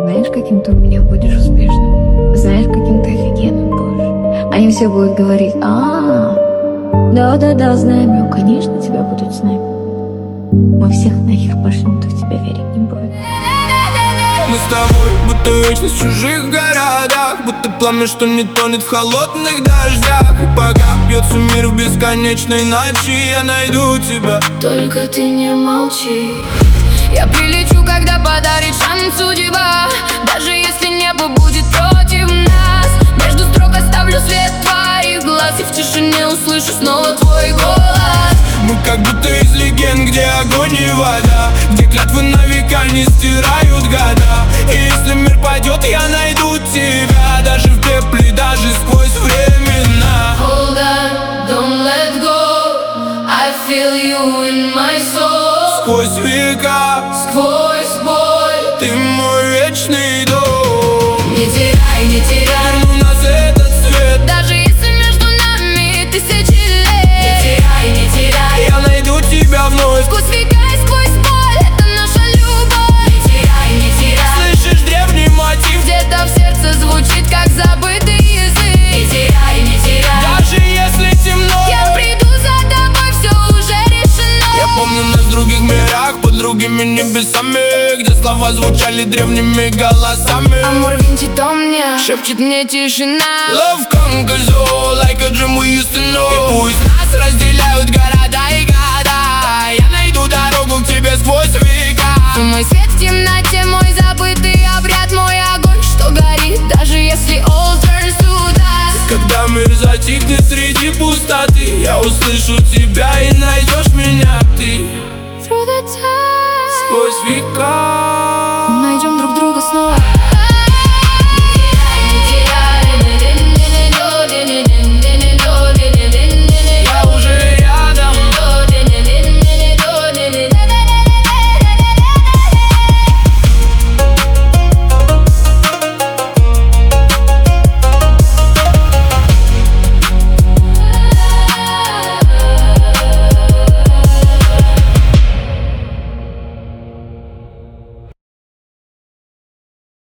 Знаешь, каким ты у меня будешь успешным? Знаешь, каким ты офигенным будешь? Они все будут говорить: да-да-да, знаем, я, конечно, тебя будут знать. Мы всех нахер пошлем, кто в тебя верить не будет. Мы с тобой будто вечность в чужих городах, будто пламя, что не тонет в холодных дождях. И пока бьется мир в бесконечной ночи, я найду тебя. Только ты не молчи. Я прилечу, когда подарит шанс судьба, даже если небо будет против нас. Между строк оставлю свет твоих глаз, и в тишине услышу снова твой голос. Мы как будто из легенд, где огонь и вода, где клятвы на века не стирают года. И если мир пойдет, я найду тебя, даже в пепле, даже сквозь времена. Hold on, don't let go, I feel you in my soul. Сквозь века, Сквозь боль, ты мой вечный дом. не теряй, не теряй, Верну нас этот свет, даже если между нами тысячи лет. Не теряй, не теряй, я найду тебя вновь. сквозь века и сквозь боль, это наша любовь. Не теряй, не теряй, Слышишь древний мотив, где-то в сердце звучит, как забытый язык. Не теряй, не теряй, даже если темно. я приду за тобой, все уже решено. Я помню нас в других мирах, под другими небесами, где слова звучали древними голосами. Амур винтит о мне, шепчет мне тишина. Love conquers all, like a dream we used to know. И пусть нас разделяют города и года, я найду дорогу к тебе сквозь века. Ты мой свет в темноте, мой забытый обряд, мой огонь, что горит, даже если all turns to dust. Когда мир затихнет среди пустоты, я услышу тебя и найдешь меня ты.